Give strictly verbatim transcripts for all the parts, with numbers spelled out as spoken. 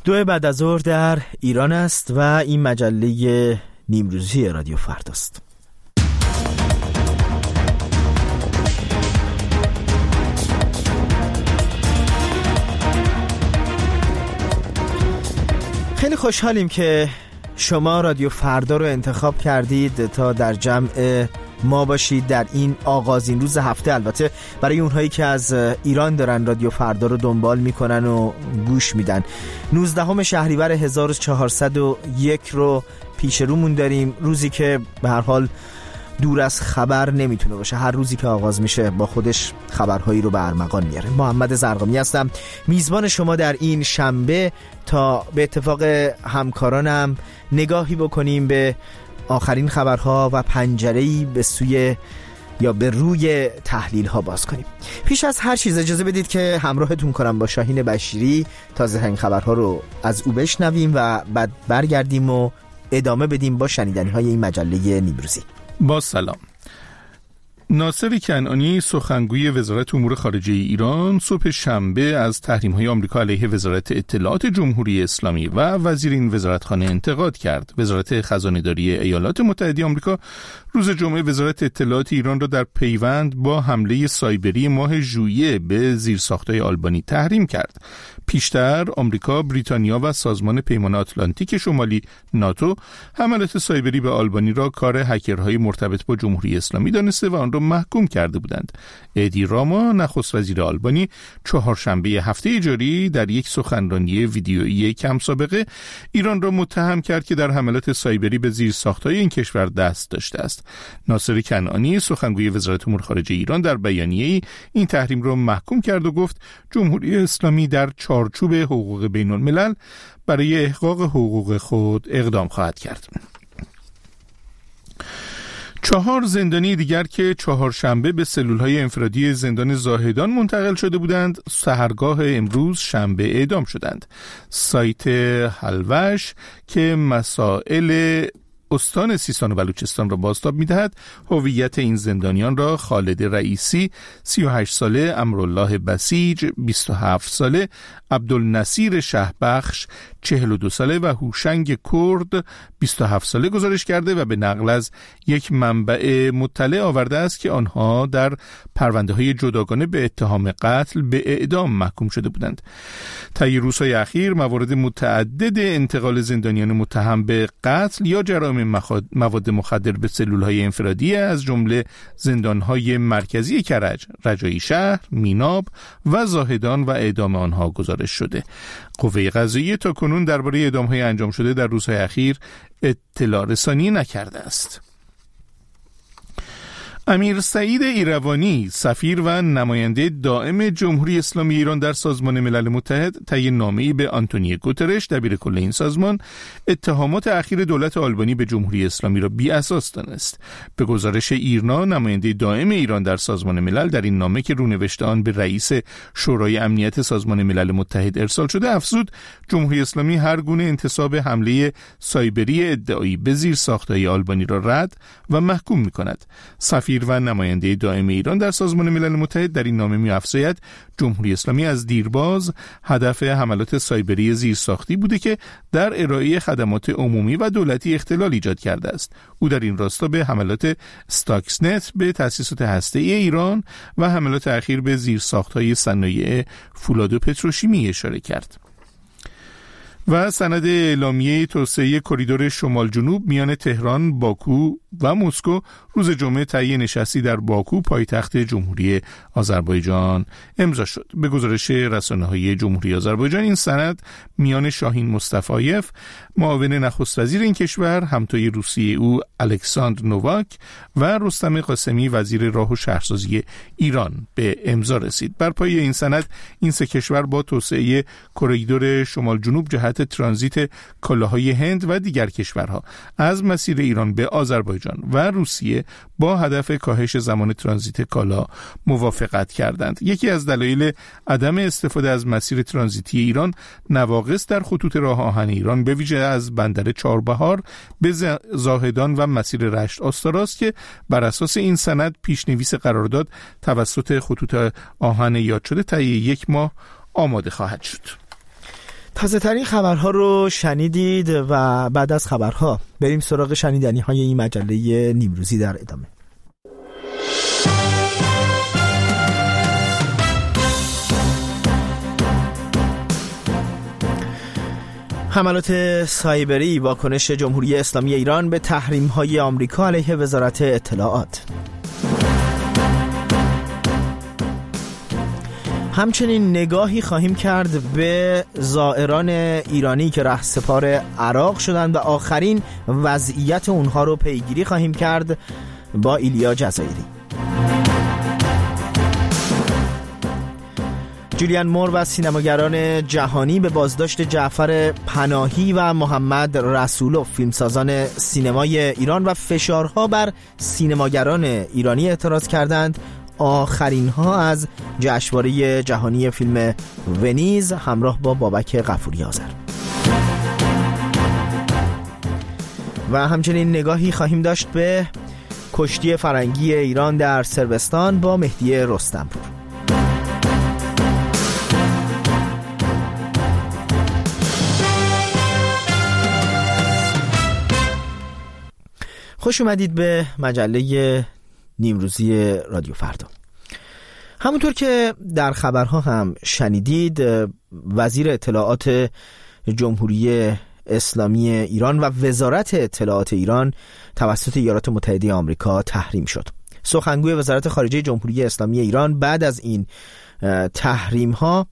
دو بعد از ظهر در ایران است و این مجله نیمروزی رادیو فرداست. خیلی خوشحالیم که شما رادیو فردا رو انتخاب کردید تا در جمع ما باشید در این آغازین روز هفته. البته برای اونهایی که از ایران دارن رادیو فردا رو دنبال میکنن و گوش میدن، نوزدهم شهریور هزار و چهارصد و یک رو پیش رومون داریم، روزی که به هر حال دور از خبر نمیتونه باشه. هر روزی که آغاز میشه با خودش خبرهایی رو به ارمغان میاره. محمد زرقامی هستم، میزبان شما در این شنبه، تا به اتفاق همکارانم نگاهی بکنیم به آخرین خبرها و پنجره‌ای به سوی یا به روی تحلیل ها باز کنیم. پیش از هر چیز اجازه بدید که همراهتون کنم با شاهین بشیری تازه ترین خبرها رو از او بشنویم و بعد برگردیم و ادامه بدیم با شنیدنی های این مجله نیمروزی. با سلام. ناصر کنعانی سخنگوی وزارت امور خارجه ایران صبح شنبه از تحریم‌های آمریکا علیه وزارت اطلاعات جمهوری اسلامی و وزیر این وزارتخانه انتقاد کرد. وزارت خزانه‌داری ایالات متحده آمریکا روز جمعه وزارت اطلاعات ایران را در پیوند با حمله سایبری ماه ژوئیه به زیرساخت‌های آلبانی تحریم کرد. پیشتر آمریکا، بریتانیا و سازمان پیمان آتلانتیک شمالی ناتو حملات سایبری به آلبانی را کار هکرهای مرتبط با جمهوری اسلامی دانسته و آن را محکوم کرده بودند. ادی راما، نخست وزیر آلبانی، چهارشنبه هفته جاری در یک سخنرانی ویدیویی کم سابقه ایران را متهم کرد که در حملات سایبری به زیرساخت‌های این کشور دست داشته است. ناصر کنعانی سخنگوی وزارت امور خارجه ایران در بیانیه‌ای این تحریم را محکوم کرد و گفت جمهوری اسلامی در چارچوب حقوق بین الملل برای احقاق حقوق خود اقدام خواهد کرد. چهار زندانی دیگر که چهارشنبه به سلول‌های انفرادی زندان زاهدان منتقل شده بودند، سحرگاه امروز شنبه اعدام شدند. سایت حلوش که مسائل استان سیستان و بلوچستان را بازتاب می‌دهد، هویت این زندانیان را خالد رئیسی سی و هشت ساله، امرالله بسیج بیست و هفت ساله، عبدالنصیر شهبخش چهل و دو ساله و هوشنگ کرد بیست و هفت ساله گزارش کرده و به نقل از یک منبع مطلع آورده است که آنها در پرونده‌های جداگانه به اتهام قتل به اعدام محکوم شده بودند. طی روزهای اخیر موارد متعدد انتقال زندانیان متهم به قتل یا جرایم مواد مخدر به سلول‌های انفرادی از جمله زندان‌های مرکزی کرج، رجایی شهر، میناب و زاهدان و اعدام آنها گزارش شده. قوه قضاییه تا کنون درباره اعدام‌های انجام شده در روزهای اخیر اطلاع رسانی نکرده است. امیر سعید ایروانی، سفیر و نماینده دائم جمهوری اسلامی ایران در سازمان ملل متحد، طی نامه‌ای به آنتونیو گوترش دبیرکل این سازمان اتهامات اخیر دولت آلبانی به جمهوری اسلامی را بی اساس دانست. به گزارش ایرنا، نماینده دائم ایران در سازمان ملل در این نامه که رونوشت آن به رئیس شورای امنیت سازمان ملل متحد ارسال شده افزود جمهوری اسلامی هر گونه انتساب حمله سایبری ادعایی به زیرساخت‌های آلبانی را رد و محکوم می‌کند. سفیر و نماینده دائم ایران در سازمان ملل متحد در این نامه می‌افزاید جمهوری اسلامی از دیرباز هدف حملات سایبری زیرساختی بوده که در ارائه خدمات عمومی و دولتی اختلال ایجاد کرده است. او در این راستا به حملات استاکسنت به تأسیسات هسته‌ای ایران و حملات اخیر به زیرساخت‌های صنایع فولاد و پتروشیمی اشاره کرد. و سند اعلامیه توسعه کریدور شمال جنوب میان تهران، باکو و مسکو روز جمعه طی نشستی در باکو پایتخت جمهوری آذربایجان امضا شد. به گزارش رسانه‌های جمهوری آذربایجان این سند میان شاهین مصطفایف، معاون نخست وزیر این کشور، همتای روسیه او الکساندر نوواک و رستم قاسمی وزیر راه و شهرسازی ایران به امضا رسید. بر پایه این سند این سه کشور با توسعه کریدور شمال جنوب جهت ترانزیت کالاهای هند و دیگر کشورها از مسیر ایران به آذربایجان و روسیه با هدف کاهش زمان ترانزیت کالا موافقت کردند. یکی از دلایل عدم استفاده از مسیر ترانزیتی ایران نواقص در خطوط راه آهن ایران به ویژه از بندر چهاربهار به زاهدان و مسیر رشت آستاراست که بر اساس این سند پیشنویس قرارداد توسط خطوط آهن یاد شده طی یک ماه آماده خواهد شد. تازه ترین خبرها رو شنیدید و بعد از خبرها بریم سراغ شنیدنی های این مجله نیمروزی در ادامه. حملات سایبری، واکنش جمهوری اسلامی ایران به تحریم‌های آمریکا علیه وزارت اطلاعات. همچنین نگاهی خواهیم کرد به زائران ایرانی که رهسپار عراق شدند و آخرین وضعیت اونها رو پیگیری خواهیم کرد با ایلیا جزایری. جولیان مور و سینماگران جهانی به بازداشت جعفر پناهی و محمد رسولوف، فیلمسازان سینمای ایران، و فشارها بر سینماگران ایرانی اعتراض کردند. آخرین ها از جشنواره جهانی فیلم ونیز همراه با بابک غفوری آذر. و همچنین نگاهی خواهیم داشت به کشتی فرنگی ایران در صربستان با مهدی رستمپور. خوش اومدید به مجله نیمروزی رادیو فردا. همونطور که در خبرها هم شنیدید، وزیر اطلاعات جمهوری اسلامی ایران و وزارت اطلاعات ایران توسط ایالات متحده آمریکا تحریم شد. سخنگوی وزارت خارجه جمهوری اسلامی ایران بعد از این تحریم ها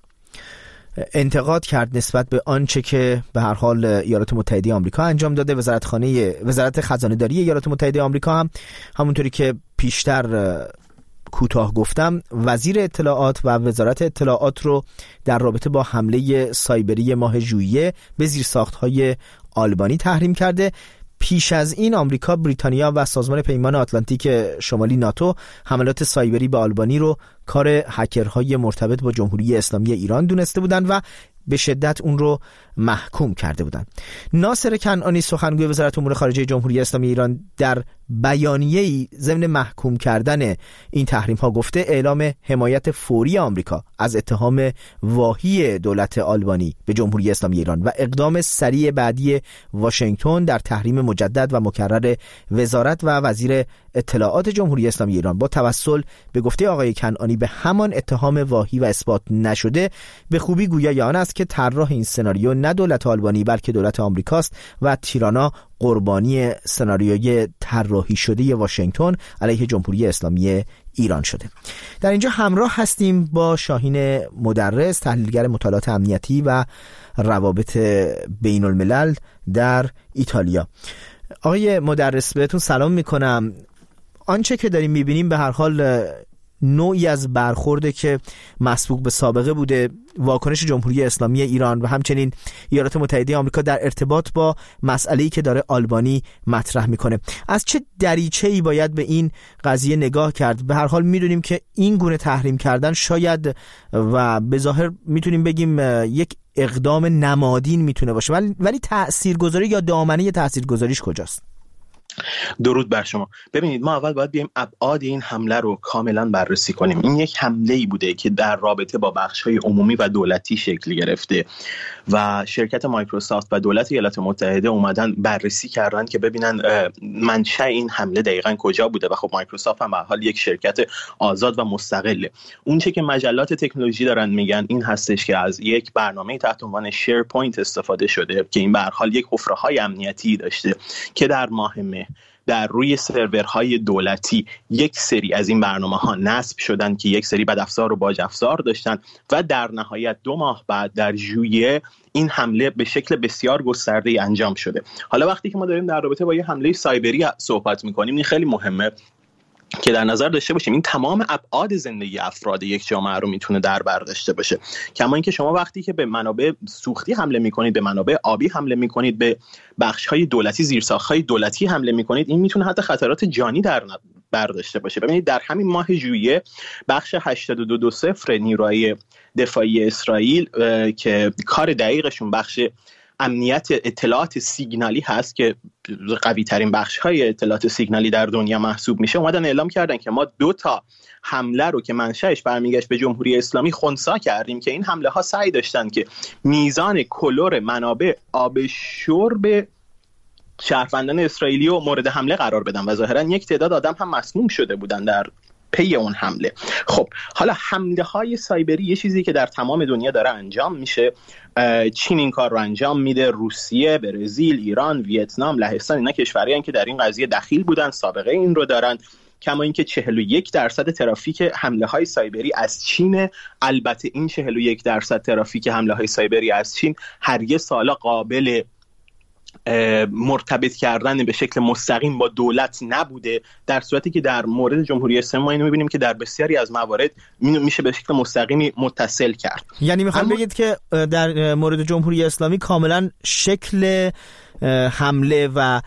انتقاد کرد نسبت به آنچه که به هر حال ایالات متحده آمریکا انجام داده. وزارتخانه وزارت خزانه داری ایالات متحده آمریکا هم همونطوری که پیشتر کوتاه گفتم، وزیر اطلاعات و وزارت اطلاعات رو در رابطه با حمله سایبری ماه ژوئیه به زیرساخت‌های آلبانی تحریم کرده. پیش از این آمریکا، بریتانیا و سازمان پیمان آتلانتیک شمالی ناتو حملات سایبری به آلبانی رو کار هکرهای مرتبط با جمهوری اسلامی ایران دونسته بودند و به شدت اون رو محکوم کرده بودند. ناصر کنعانی، سخنگوی وزارت امور خارجه جمهوری اسلامی ایران، در بیانیه‌ای ضمن محکوم کردن این تحریم‌ها گفته اعلام حمایت فوری آمریکا از اتهام واهی دولت آلبانی به جمهوری اسلامی ایران و اقدام سریع بعدی واشنگتن در تحریم مجدد و مکرر وزارت و وزیر اطلاعات جمهوری اسلامی ایران با توسل به گفته آقای کنعانی به همان اتهام واهی و اثبات نشده به خوبی گویای آن است که طراح این سناریو نه دولت آلبانی بلکه دولت آمریکاست و تیرانا قربانی سناریوی طراحی شده واشنگتن علیه جمهوری اسلامی ایران شده. در اینجا همراه هستیم با شاهین مدرس، تحلیلگر مطالعات امنیتی و روابط بین الملل در ایتالیا. آقای مدرس، بهتون سلام میکنم. آنچه که داریم میبینیم به هر حال نوعی از برخورده که مسبوق به سابقه بوده. واکنش جمهوری اسلامی ایران و همچنین ایالات متحده آمریکا در ارتباط با مسئله‌ای که داره آلبانی مطرح میکنه. از چه دریچه‌ای باید به این قضیه نگاه کرد؟ به هر حال میدونیم که این گونه تحریم کردن شاید و به ظاهر میتونیم بگیم یک اقدام نمادین میتونه باشه، ولی ولی تاثیرگذاری یا دامنه تاثیرگذاریش کجاست؟ درود بر شما. ببینید، ما اول باید بیایم ابعاد این حمله رو کاملا بررسی کنیم. این یک حمله‌ای بوده که در رابطه با بخش‌های عمومی و دولتی شکل گرفته و شرکت مایکروسافت و دولت ایالات متحده اومدن بررسی کردن که ببینن منشأ این حمله دقیقاً کجا بوده و خب مایکروسافت هم به حال یک شرکت آزاد و مستقله. اون چه که مجلات تکنولوژی دارن میگن این هستش که از یک برنامه تحت عنوان شیرپوینت استفاده شده که این به هر حال یک حفره‌های امنیتی داشته که در ماه مه در روی سرورهای دولتی یک سری از این برنامه‌ها نصب شدن که یک سری بدافزار و باج افزار داشتن و در نهایت دو ماه بعد در ژوئیه این حمله به شکل بسیار گسترده‌ای انجام شده. حالا وقتی که ما داریم در رابطه با یه حمله سایبری صحبت می‌کنیم، این خیلی مهمه که در نظر داشته باشیم این تمام ابعاد زندگی افراد یک جامعه رو میتونه در بر داشته باشه. کما اینکه شما وقتی که به منابع سوختی حمله میکنید، به منابع آبی حمله میکنید، به بخش‌های دولتی، زیرساخت‌های دولتی حمله میکنید، این میتونه حتی خطرات جانی در بر داشته باشه. ببینید در همین ماه ژوئیه بخش هشتاد و دو دو صفر نیروهای دفاعی اسرائیل که کار دقیقشون بخش امنیت اطلاعات سیگنالی هست که قوی ترین بخش های اطلاعات سیگنالی در دنیا محسوب میشه، اومدن اعلام کردن که ما دو تا حمله رو که منشأش برمیگشت به جمهوری اسلامی خنثی کردیم که این حمله ها سعی داشتن که میزان کلور منابع آب شرب شهروندان اسرائیلی رو مورد حمله قرار بدن و ظاهرا یک تعداد آدم هم مسموم شده بودن در پی اون حمله. خب حالا حمله های سایبری یه چیزی که در تمام دنیا داره انجام میشه. چین این کار رو انجام میده، روسیه، برزیل، ایران، ویتنام، لهستان، اینا کشورهایی که در این قضیه دخیل بودن، سابقه این رو دارن. کما اینکه چهل و یک درصد ترافیک حمله های سایبری از چین. البته این چهل و یک درصد ترافیک حمله های سایبری از چین هر یه سالا قابل مرتبط کردن به شکل مستقیم با دولت نبوده، در صورتی که در مورد جمهوری اسلامی ما اینو می‌بینیم که در بسیاری از موارد میشه به شکل مستقیمی متصل کرد. یعنی میخوام اما... بگید که در مورد جمهوری اسلامی کاملا شکل حمله و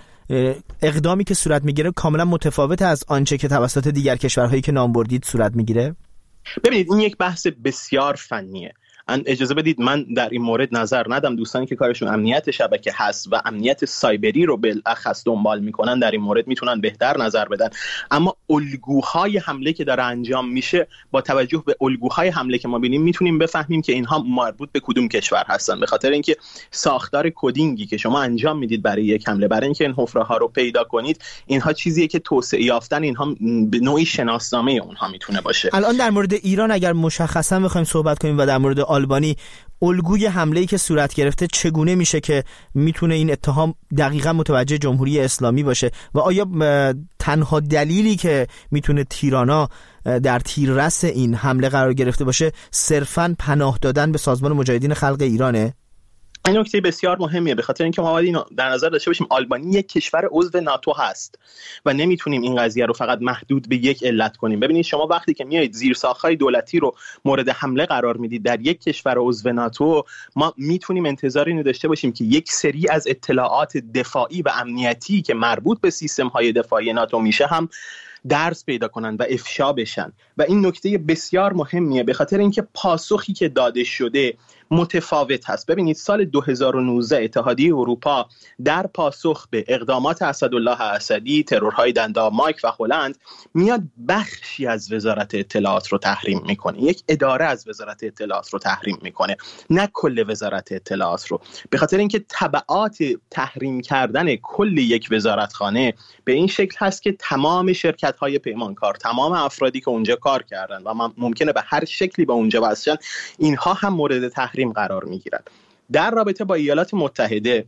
اقدامی که صورت میگیره کاملا متفاوت از آنچه که توسط دیگر کشورهایی که نام بردید صورت میگیره؟ ببینید این یک بحث بسیار فنیه. اجازه بدید من در این مورد نظر ندم. دوستانی که کارشون امنیت شبکه هست و امنیت سایبری رو بالاخص دنبال میکنن در این مورد میتونن بهتر نظر بدن. اما الگوهای حمله که داره انجام میشه، با توجه به الگوهای حمله که ما ببینیم میتونیم بفهمیم که اینها مربوط به کدوم کشور هستن، به خاطر اینکه ساختار کدینگی که شما انجام میدید برای یک حمله، برای اینکه این حفره ها رو پیدا کنید، اینها چیزیه که توسعه یافتن اینها به نوعی شناسنامه اونها میتونه باشه. الان در مورد ایران اگر مشخصا بخوایم صحبت کنیم و در مورد آلبانی، الگوی حمله‌ای که صورت گرفته چگونه میشه که میتونه این اتهام دقیقاً متوجه جمهوری اسلامی باشه و آیا تنها دلیلی که میتونه تیرانا در تیررس این حمله قرار گرفته باشه صرفاً پناه دادن به سازمان مجاهدین خلق ایرانه؟ این نکته بسیار مهمیه، به خاطر اینکه ما باید اینو در نظر داشته باشیم. آلبانی یک کشور عضو ناتو هست و نمیتونیم این قضیه رو فقط محدود به یک علت کنیم. ببینید شما وقتی که میایید زیرساخت‌های دولتی رو مورد حمله قرار میدید در یک کشور عضو ناتو، ما میتونیم انتظار اینو داشته باشیم که یک سری از اطلاعات دفاعی و امنیتی که مربوط به سیستم‌های دفاعی ناتو میشه هم درس پیدا کنن و افشا بشن. و این نکته بسیار مهمیه، به خاطر اینکه پاسخی که داده شده متفاوت هست. ببینید سال دو هزار و نوزده اتحادیه اروپا در پاسخ به اقدامات اسدالله اسدی، ترورهای دندانمارک و هلند، میاد بخشی از وزارت اطلاعات رو تحریم میکنه، یک اداره از وزارت اطلاعات رو تحریم میکنه، نه کل وزارت اطلاعات رو، به خاطر اینکه تبعات تحریم کردن کل یک وزارتخانه به این شکل هست که تمام شرکت‌های پیمانکار، تمام افرادی که اونجا کار کردن و ممکنه به هر شکلی به اونجا وصلن، اینها هم مورد تحریم قرار میگیرند. در رابطه با ایالات متحده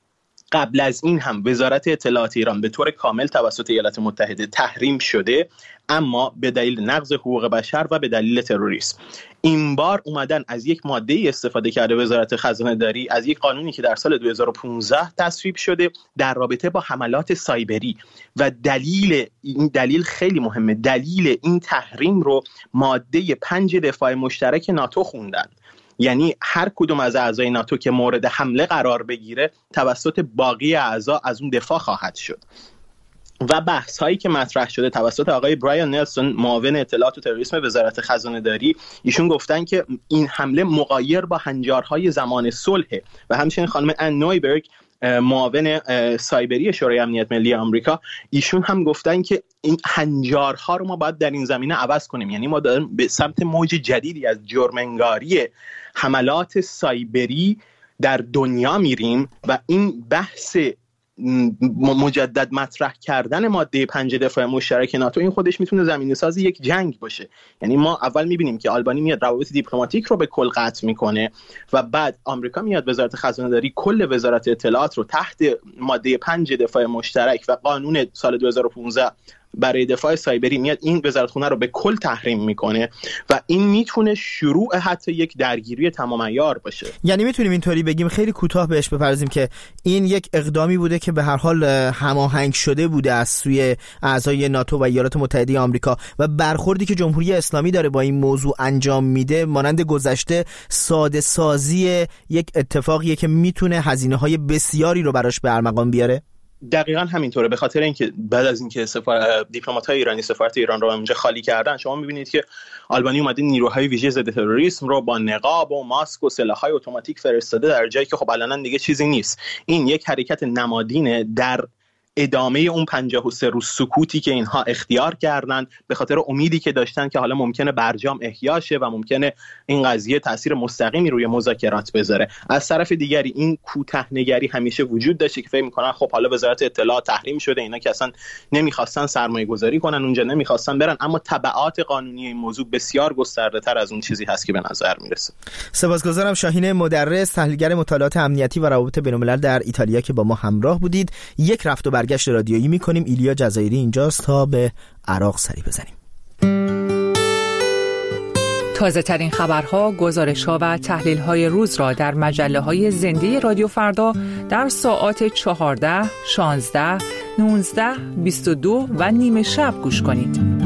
قبل از این هم وزارت اطلاعات ایران به طور کامل توسط ایالات متحده تحریم شده، اما به دلیل نقض حقوق بشر و به دلیل تروریسم. این بار اومدن از یک ماده‌ای استفاده کرده وزارت خزانه داری، از یک قانونی که در سال دو هزار و پانزده تصویب شده در رابطه با حملات سایبری، و دلیل این دلیل خیلی مهمه، دلیل این تحریم رو ماده پنج دفاع مشترک ناتو خوندن. یعنی هر کدوم از اعضای ناتو که مورد حمله قرار بگیره توسط باقی اعضا از اون دفاع خواهد شد. و بحث هایی که مطرح شده توسط آقای برایان نلسون، معاون اطلاعات و تروریسم وزارت خزانه داری، ایشون گفتن که این حمله مغایر با هنجارهای زمان صلح. و همچنین خانم ان نویبرگ، معاون سایبری شورای امنیت ملی آمریکا، ایشون هم گفتن که این هنجارها رو ما باید در این زمینه عوض کنیم. یعنی ما داریم به سمت موج جدیدی از جرم‌انگاری حملات سایبری در دنیا میریم و این بحث مجدد مطرح کردن ماده پنج دفاع مشترک ناتو، این خودش میتونه زمینه ساز یک جنگ باشه. یعنی ما اول میبینیم که آلبانی میاد روابط دیپلماتیک رو به کل قطع میکنه و بعد آمریکا میاد وزارت خزانه داری کل وزارت اطلاعات رو تحت ماده پنج دفاع مشترک و قانون سال دو هزار و پانزده برای دفاع سایبری میاد این وزارتخونه رو به کل تحریم میکنه و این میتونه شروع حتی یک درگیری تمام عیار باشه. یعنی میتونیم اینطوری بگیم، خیلی کوتاه بهش بپردازیم، که این یک اقدامی بوده که به هر حال هماهنگ شده بوده از سوی اعضای ناتو و ایالات متحده آمریکا و برخوردی که جمهوری اسلامی داره با این موضوع انجام میده مانند گذشته ساده سازی یک اتفاقیه که میتونه هزینه‌های بسیاری رو براش به ارمغان بیاره. دقیقاً همینطوره. به خاطر اینکه بعد از اینکه سفار دیپلمات‌های ایرانی سفارت ایران رو اونجا خالی کردن، شما می‌بینید که آلبانی اومده نیروهای ویژه ضد تروریسم رو با نقاب و ماسک و سلاح‌های اتوماتیک فرستاده در جایی که خب الان دیگه چیزی نیست. این یک حرکت نمادینه در ادامه اون پنجاه و سه روز سکوتی که اینها اختیار کردن به خاطر امیدی که داشتن که حالا ممکنه برجام احیا شه و ممکنه این قضیه تاثیر مستقیمی روی مذاکرات بذاره. از طرف دیگری این کوتاه‌نگری همیشه وجود داشته که فکر می‌کنن خب حالا وزارت اطلاعات تحریم شده، اینا که اصلا نمی‌خواستن سرمایه‌گذاری کنن اونجا، نمی‌خواستن برن، اما تبعات قانونی این موضوع بسیار گسترده‌تر از اون چیزی هست که به نظر میرسه. سپاسگزارم شاهین مدرس، تحلیلگر مطالعات امنیتی و روابط بین‌الملل در ایتالیا که با ما همراه بودید. یک رفت و برگشت رادیویی می‌کنیم. ایلیا جزایری اینجاست تا به عراق سری بزنیم. تازه ترین خبرها، گزارش‌ها و تحلیل‌های روز را در مجله‌های زنده رادیو فردا در ساعات چهارده، شانزده، نوزده، بیست و دو و نیمه شب گوش کنید.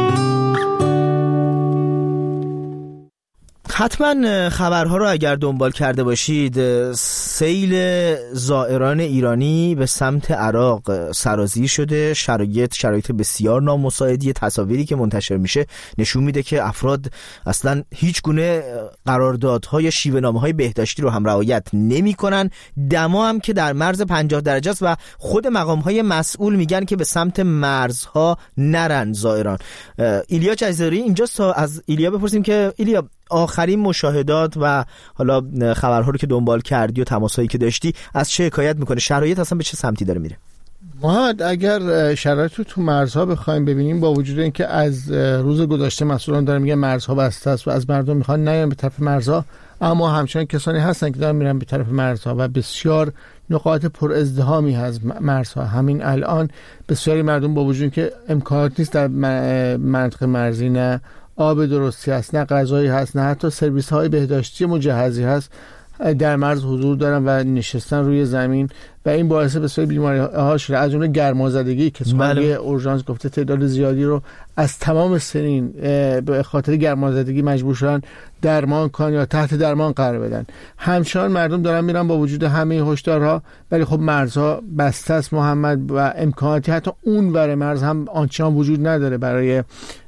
حتما خبرها رو اگر دنبال کرده باشید، سیل زائران ایرانی به سمت عراق سرازیر شده. شرایط شرایط بسیار نامساعدی. تصاویری که منتشر میشه نشون میده که افراد اصلا هیچ گونه قراردادها یا شیوه‌نامه‌های بهداشتی رو هم رعایت نمی‌کنن. دما هم که در مرز پنجاه درجه است و خود مقام‌های مسئول میگن که به سمت مرزها نرن زائران. ایلیا جزایری اینجاست تا از ایلیا بپرسیم که ایلیا، آخرین مشاهدات و حالا خبرها رو که دنبال کردی و تماسایی که داشتی از چه حکایت میکنه؟ شرایط اصلا به چه سمتی داره میره؟ محمد، اگر شرایط رو تو مرزها بخوایم ببینیم، با وجود اینکه از روز گذشته مسئولان دارن میگن مرزها بسته است و از مردم میخوان نیان به طرف مرزها، اما همچنان کسانی هستن که دارن میرن به طرف مرزها و بسیار نقاط پر ازدحامی هست مرزها. همین الان بسیاری مردم با وجود اینکه امکانات نیست در منطقه مرزی، نه آب درستی هست، نه غذایی هست، نه حتی سرویس های بهداشتی مجهزی هست، در مرز حضور دارن و نشستن روی زمین و این باعث بسیاری بیماری ها شده، از جمله گرمازدگی که سازمان اورژانس گفته تعداد زیادی رو از تمام سنین به خاطر گرمازدگی مجبور شدن درمان کنن یا تحت درمان قرار بدن. همچنان مردم دارن میرن با وجود همه هشدارها، ولی خب مرزها بسته است محمد و امکاناتی حتی اون ور مرز هم آنچنان وجود نداره برای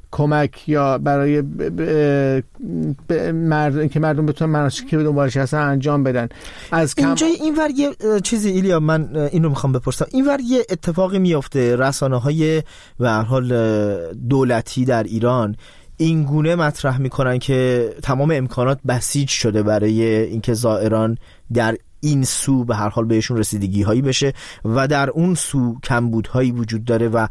کمک یا برای ب... ب... ب... مردم که مردم بتونن مناسکی که به دنبالش هستن انجام بدن. از کم... اینجا اینور یه چیزی ایلیا، من اینو میخوام بپرسم، اینور یه اتفاقی میفته، رسانه‌های به هر حال دولتی در ایران این گونه مطرح میکنن که تمام امکانات بسیج شده برای اینکه زائران در این سو به هر حال بهشون رسیدگی هایی بشه و در اون سو کمبودهایی وجود داره و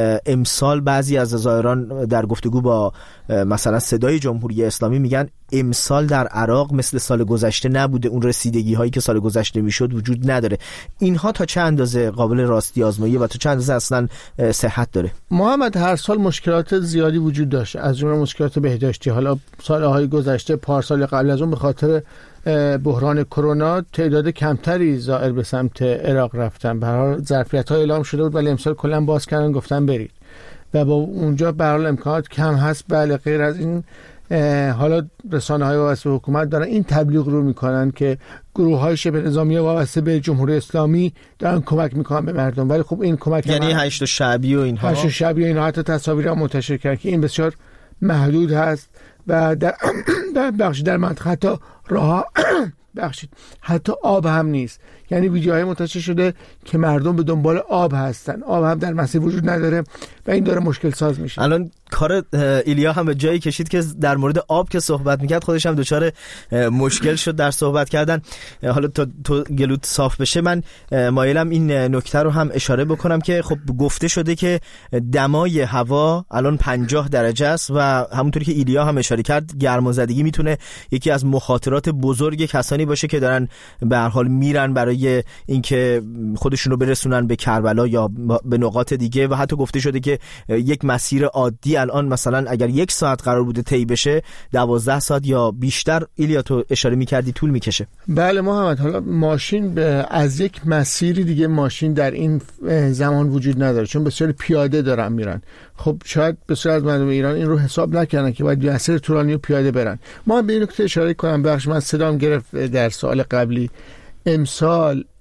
امسال بعضی از زائران در گفتگو با مثلا صدای جمهوری اسلامی میگن امسال در عراق مثل سال گذشته نبوده، اون رسیدگی هایی که سال گذشته میشد وجود نداره. اینها تا چه اندازه قابل راستی آزمایی و تا چه اندازه اصلا صحت داره؟ محمد، هر سال مشکلات زیادی وجود داشت، از جمله مشکلات بهداشتی. حالا سالهای گذشته، پارسال قبل از اون، به خاطر بحران کرونا تعداد کمتری زائر به سمت عراق رفتن. به هر حال ظرفیت‌ها اعلام شده بود ولی امسال کلا باز کردن، گفتن برید و با اونجا به هر حال امکانات کم هست. بله، غیر از این حالا رسانه‌های وابسته به حکومت دارن این تبلیغ رو میکنن که گروه‌های شبه نظامی وابسته به جمهوری اسلامی دارن کمک میکنن به مردم، ولی خب این کمک یعنی هشت شعبی و اینها هشت شعبی و اینها حتی تصاویر هم منتشر کردن که این بسیار محدود هست و در در بخش در منطقه حتی راه بخشید حتی آب هم نیست. یعنی ویدیوهای منتشر شده که مردم به دنبال آب هستن، آب هم در مسیر وجود نداره و این داره مشکل ساز میشه. الان کار ایلیا هم به جایی کشید که در مورد آب که صحبت میکرد خودش هم دچار مشکل شد در صحبت کردن. حالا تا تو گلوت صاف بشه، من مایلم این نکته رو هم اشاره بکنم که خب گفته شده که دمای هوا الان پنجاه درجه است و همونطوری که ایلیا هم اشاره کرد گرمازدگی میتونه یکی از مخاطرات بزرگ کسانی باشه که دارن به هر حال میرن برای اینکه خودشون رو برسونن به کربلا یا به نقاط دیگه و حتی گفته شده که یک مسیر عادی الان مثلا اگر یک ساعت قرار بوده طی بشه دوازده ساعت یا بیشتر، ایلیا تو اشاره میکردی، طول میکشه. بله محمد، حالا ماشین به از یک مسیری دیگه ماشین در این زمان وجود نداره چون بسیار پیاده دارن میرن. خب شاید بسیار از مردم ایران این رو حساب نکردن که باید مسیر طولانی و پیاده برن. ما به این نکته اشاره کنم، بخش من صدام گرفت در سال قبلی، امسال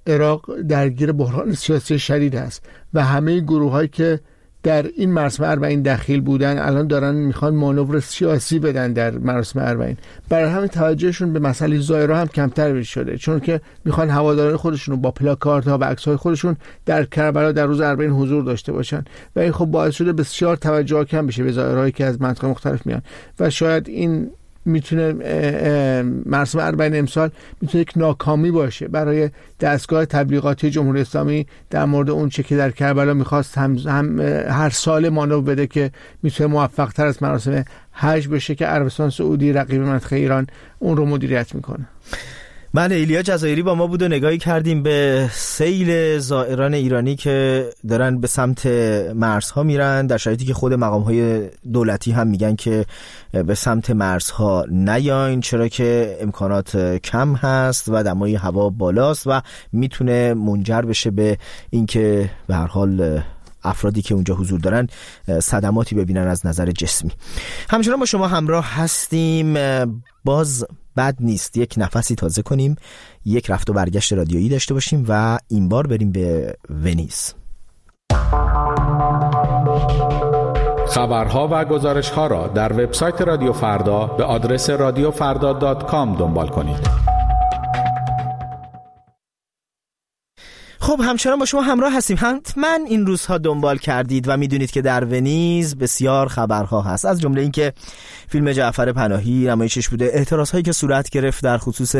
عراق درگیر بحران سیاسی شدید است و همه گروه‌هایی که در این مراسم اربعین دخیل بودن الان دارن میخوان مانور سیاسی بدن در مراسم اربعین. برای همین توجهشون به مسئله زائرها هم کمتر شده، چون که میخوان هواداران خودشون با پلاکاردها و عکس‌های خودشون در کربلا در روز اربعین حضور داشته باشن و این خب باعث شده بسیار توجه کم بشه به زائرهایی که از مناطق مختلف میان و شاید این میتونه مراسم اربعین امسال میتونه یک ناکامی باشه برای دستگاه تبلیغاتی جمهوری اسلامی در مورد اون چه که در کربلا میخواست هم, هم هر سال مانور بده که میتونه موفق تر از مراسم حج بشه که عربستان سعودی رقیب منطقه ایران اون رو مدیریت میکنه. من ایلیا جزایری با ما بود و نگاهی کردیم به سیل زائران ایرانی که دارن به سمت مرزها میرن، در شرایطی که خود مقام‌های دولتی هم میگن که به سمت مرزها نیاین، چرا که امکانات کم هست و دمای هوا بالاست و میتونه منجر بشه به اینکه به هر حال افرادی که اونجا حضور دارن صدماتی ببینن از نظر جسمی. همچنان با شما همراه هستیم. باز بد نیست یک نفسی تازه کنیم، یک رفت و برگشت رادیویی داشته باشیم و این بار بریم به ونیز. خبرها و گزارش‌ها را در وبسایت رادیو فردا به آدرس رادیو فردا دات کام دنبال کنید. خب همچنان با شما همراه هستیم. حتما این روزها دنبال کردید و میدونید که در ونیز بسیار خبرها هست، از جمله اینکه فیلم جعفر پناهی نمایشش بوده، اعتراضهایی که صورت گرفت در خصوص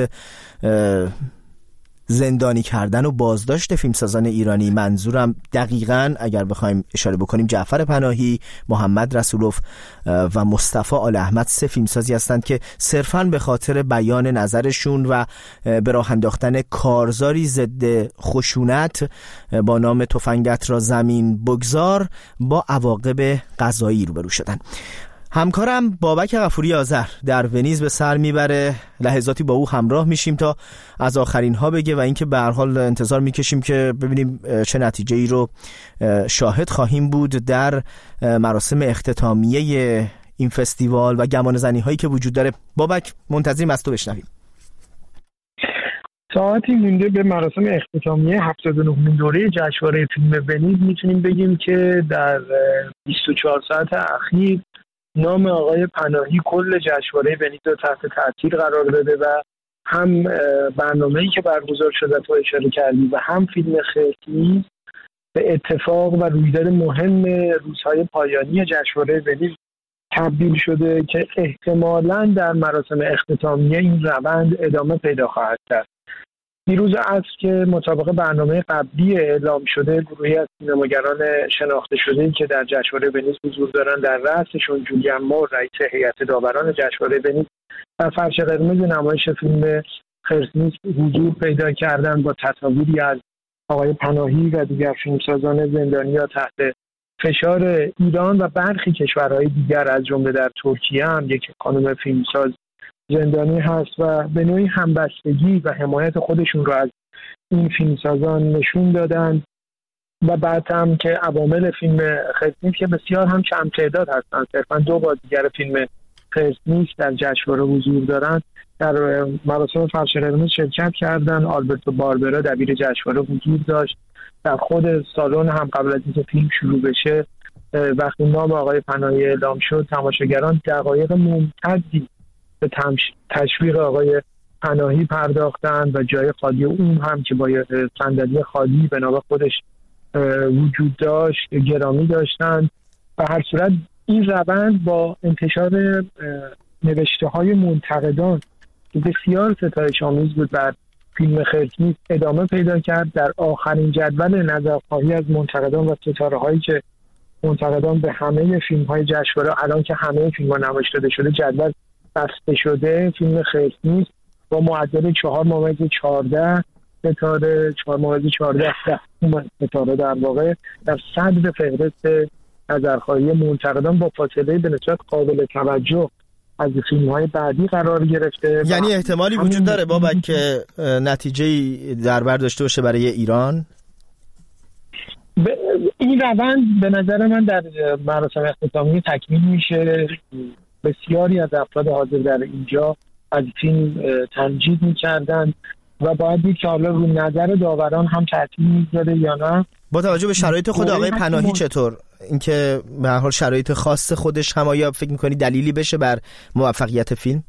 زندانی کردن و بازداشت فیلمسازان ایرانی. منظورم دقیقاً اگر بخوایم اشاره بکنیم جعفر پناهی، محمد رسولوف و مصطفی آل احمد، سه فیلمسازی هستند که صرفاً به خاطر بیان نظرشون و به راه انداختن کارزاری ضد خشونت با نام تفنگت را زمین بگذار با عواقب قضایی روبرو شدن. همکارم بابک غفوری آذر در ونیز به سر میبره، لحظاتی با او همراه میشیم تا از آخرین ها بگه و اینکه به هر حال انتظار میکشیم که ببینیم چه نتیجه ای رو شاهد خواهیم بود در مراسم اختتامیه این فستیوال و گمان زنی هایی که وجود داره. بابک منتظریم از تو بشنویم. ساعتی مونده به مراسم اختتامیه هفتاد و نهمین دوره جشنواره فیلم ونیز. میتونیم بگیم که در بیست و چهار ساعت اخیر نام آقای پناهی کل جشنواره ونیز رو تحت تاثیر قرار داده و هم برنامه‌ای که برگزار شده تو اشاره کردی و هم فیلم خرس‌نیز به اتفاق و رویداد مهم روزهای پایانی جشنواره ونیز تبدیل شده که احتمالاً در مراسم اختتامیه این روند ادامه پیدا خواهد کرد. دیروز عصر که مطابق برنامه قبلی اعلام شده، گروهی از سینماگران شناخته شده‌ای که در جشنواره ونیز حضور دارن، در رأسشون جولیان مور رئیس هیئت داوران جشنواره ونیز، در فرش قرمز نمایش فیلم خرس‌نیز حضور پیدا کردن با تصاویری از آقای پناهی و دیگر فیلمسازان زندانی‌ها تحت فشار ایران و برخی کشورهای دیگر از جمله در ترکیه هم یک خانم فیلمساز زندانی هست و به نوعی همبستگی و حمایت خودشون رو از این فیلمسازان نشون دادن و بعد هم که عوامل فیلم خرس‌نیز که بسیار هم کم تعداد هستن، صرفا دو بازیگر فیلم خرس‌نیز در جشنواره حضور دارن، در مراسم فرش قرمز شرکت کردن. آلبرتو باربرا دبیر جشنواره حضور داشت. در خود سالن هم قبل از اینکه فیلم شروع بشه وقتی نام آقای پناهی اعلام شد، تماشاگران دقایق ممتدی به تشویق آقای پناهی پرداختند و جای خالی اون هم که با صندلی خالی به نام خودش وجود داشت گرامی داشتند. و هر صورت این روند با انتشار نوشته های منتقدان که بسیار ستایش آمیز بود بر فیلم خرس‌نیز ادامه پیدا کرد. در آخرین جدول نظرخواهی از منتقدان و ستاره هایی که منتقدان به همه فیلم های جشنواره، الان که همه فیلم ها نمایش داده شده، جدول بسته شده، فیلم خرس‌نیز با معدل چهار ممیز چهارده ستاره چهار ممیز چهارده ستاره در واقع در صدر فهرست نظرخواهی منتقدان با فاصله به نسبت قابل توجه از فیلم‌های بعدی قرار گرفته. یعنی احتمالی وجود داره بابک که نتیجه‌ای در بر داشته باشه برای ایران؟ این روند به نظر من در مراسم اختتامیه تکمیل میشه. بسیاری از افراد حاضر در اینجا از فیلم تمجید می‌کردند و باید دید که حالا رو نظر داوران هم تاثیر میذاره یا نه. با توجه به شرایط خود آقای پناهی چطور اینکه به هر حال شرایط خاص خودش هم آیا فکر می‌کنی دلیلی بشه بر موفقیت فیلم؟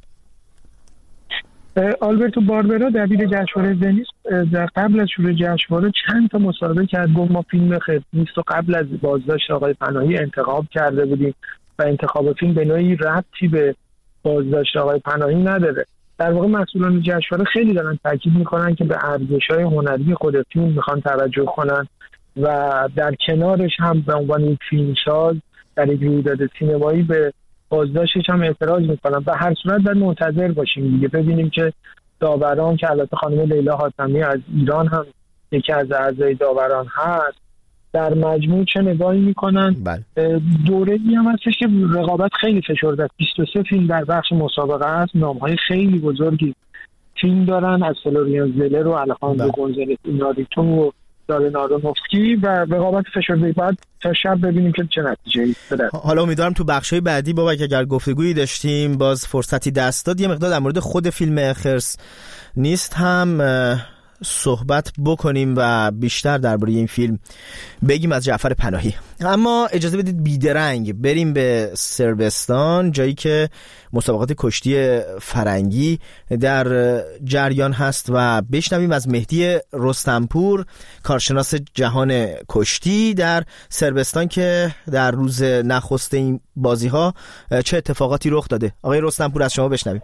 آلبرتو باربرا دبیر جشنواره ونیز در قبل از شروع جشنواره چند تا مصاحبه کرد، گفت ما فیلم خیلی نیست و قبل از بازداشت آقای پناهی انتخاب کرده بودیم و انتخاب فیلم به نوعی ربطی به بازداشت آقای پناهی نداره. در واقع مسئولان جشنواره خیلی دارن تاکید میکنن که به ارزش‌های هنری خود فیلم میخوان توجه کنن و در کنارش هم به عنوان یک فیلمساز در یک رویداد سینمایی به بازداشتش هم اعتراض میکنن. و هر صورت باید منتظر باشیم دیگه ببینیم که داوران که البته خانم لیلا حاتمی از ایران هم یکی از اعضای داوران هست در مجموع چه نگاهی میکنن. دوره‌ای هم هستش که رقابت خیلی فشرده است. بیست و سه فیلم در بخش مسابقه است، نام‌های خیلی بزرگی فیلم دارن از فلوریان زلر و الخاندرو گونزالز ایناریتو و دارن آرونوفسکی و رقابت فشرده. بعد تا شب ببینیم که چه نتیجه‌ای بده. حالا امیدوارم تو بخش‌های بعدی بابک اگر گفتگویی داشتیم باز فرصتی دست داد یه مقدار در مورد خود فیلم خرس نیست هم صحبت بکنیم و بیشتر درباره این فیلم بگیم از جعفر پناهی. اما اجازه بدید بیدرنگ بریم به صربستان، جایی که مسابقات کشتی فرنگی در جریان هست و بشنویم از مهدی رستمپور، کارشناس جهان کشتی در صربستان، که در روز نخست این بازی‌ها چه اتفاقاتی رخ داده. آقای رستمپور از شما بشنویم.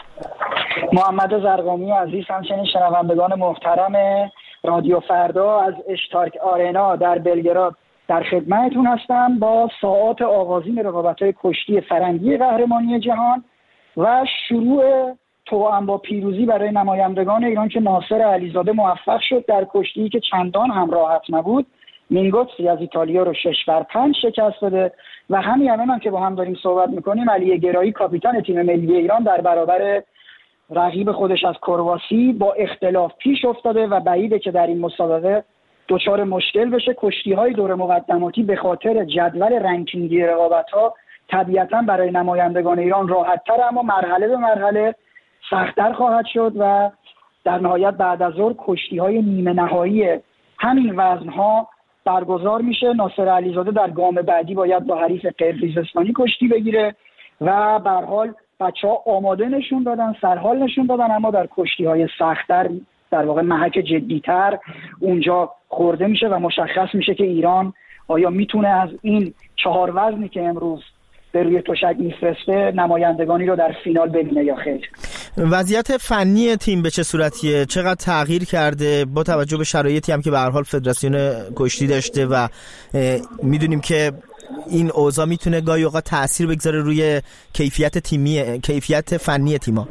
محمد زرقامی عزیز، همچنین شنوندگان محترم رادیو فردا از اشتارک آرنا در بلگراد در خدمتتون هستم با ساعات آغازین رقابت‌های کشتی فرنگی قهرمانی جهان و شروع توأم با پیروزی برای نمایندگان ایران که ناصر علیزاده موفق شد در کشتی که چندان هم راحت نبود مینگوتسی از ایتالیا رو شش بر پنج شکست داده و همین الان هم که با هم داریم صحبت می‌کنیم علی گرایی کاپیتان تیم ملی ایران در برابر رقیب خودش از کرواسی با اختلاف پیش افتاده و بعیده که در این مسابقه دچار مشکل بشه. کشتی‌های دور مقدماتی به خاطر جدول رنکینگی رقابت‌ها طبیعتاً برای نمایندگان ایران راحت‌تر اما مرحله به مرحله سخت‌تر خواهد شد و در نهایت بعد از ظهر کشتی‌های نیمه نهایی همین وزن‌ها برگزار میشه. ناصر علیزاده در گام بعدی باید با حریف قرقیزستانی کشتی بگیره و به هر حال بچه‌ها آماده نشون دادن، سرحال نشون دادن، اما در کشتی‌های سخت‌تر در واقع محک جدی‌تر اونجا خورده میشه و مشخص میشه که ایران آیا میتونه از این چهار وزنی که امروز به روی تشک میفرسته نمایندگانی رو در فینال ببینه یا خیر. وضعیت فنی تیم به چه صورتیه؟ چقدر تغییر کرده با توجه به شرایطی هم که به هر حال فدراسیون کشتی داشته و میدونیم که این اوضاع میتونه گاهی اوقات تأثیر بگذاره روی کیفیت تیمی، کیفیت فنی تیما؟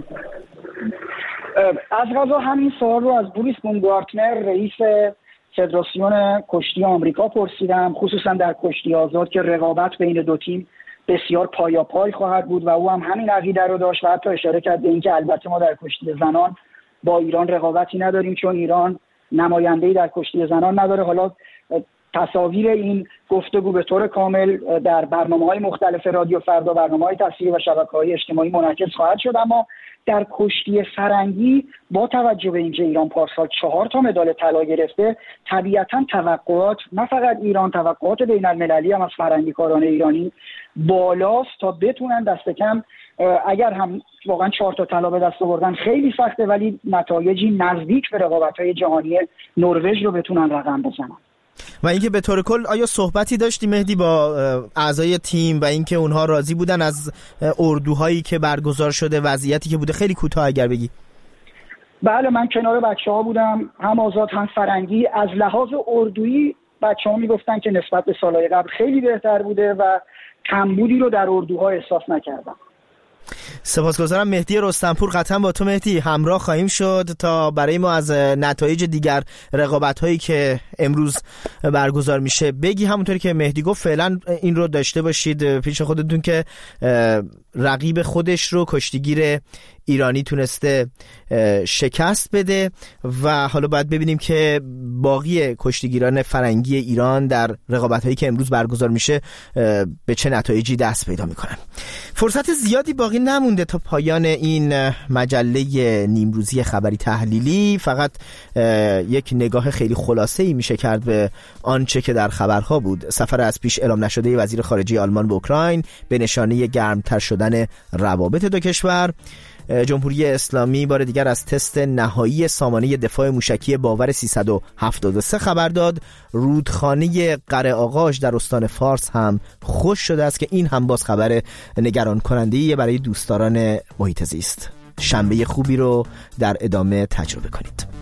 از قضا همین سوال رو از بوریس بومگارتنر رئیس فدراسیون کشتی آمریکا پرسیدم، خصوصا در کشتی آزاد که رقابت بین دو تیم بسیار پایاپای خواهد بود و او هم همین عقیده رو داشت و حتی اشاره کرد به اینکه البته ما در کشتی زنان با ایران رقابتی نداریم چون ایران نماینده‌ای در کشتی زنان نداره. حالا تصاویر این گفتگو به طور کامل در برنامه‌های مختلف رادیو فردا، برنامه‌های تصویری و شبکه‌های اجتماعی منعکس خواهد شد. اما در کشتی فرنگی با توجه به اینکه ایران پارسال چهار تا مدال طلا گرفته، طبیعتاً توقعات نه فقط ایران، توقعات بین‌المللی هم از فرنگی‌کاران ایرانی بالاست تا بتونن دست کم اگر هم واقعا چهار تا طلا به دست آوردن خیلی سخته ولی نتایجی نزدیک به رقابت‌های جهانی نروژ رو بتونن رقم بزنن. و اینکه به طور کل آیا صحبتی داشتی مهدی با اعضای تیم و اینکه اونها راضی بودن از اردوهایی که برگزار شده، وضعیتی که بوده؟ خیلی کوتاه اگر بگی. بله، من کنار بچه‌ها بودم، هم آزاد هم فرنگی. از لحاظ اردویی بچه‌ها میگفتن که نسبت به سالهای قبل خیلی بهتر بوده و کمبودی رو در اردوها احساس نکردم. سپاسگزارم مهدی رستمپور. قطعا با تو مهدی همراه خواهیم شد تا برای ما از نتایج دیگر رقابت هایی که امروز برگزار میشه بگی. همونطوری که مهدی گفت فعلا این رو داشته باشید پیش خودتون که رقیب خودش رو کشتیگیر ایرانی تونسته شکست بده و حالا باید ببینیم که باقی کشتیگیران فرنگی ایران در رقابت‌هایی که امروز برگزار میشه به چه نتایجی دست پیدا میکنن. فرصت زیادی باقی نمونده تا پایان این مجله نیمروزی خبری تحلیلی. فقط یک نگاه خیلی خلاصه‌ای میشه کرد به آنچه که در خبرها بود. سفر از پیش اعلام نشده وزیر خارجه آلمان به اوکراین به نشانه گرمتر شدن روابط دو کشور. جمهوری اسلامی بار دیگر از تست نهایی سامانه دفاع موشکی باور سیصد و هفتاد و سه خبر داد. رودخانه قره آغاش در استان فارس هم خوش شده است که این هم باز خبر نگران کننده‌ای برای دوستداران محیط زیست. شنبه خوبی رو در ادامه تجربه کنید.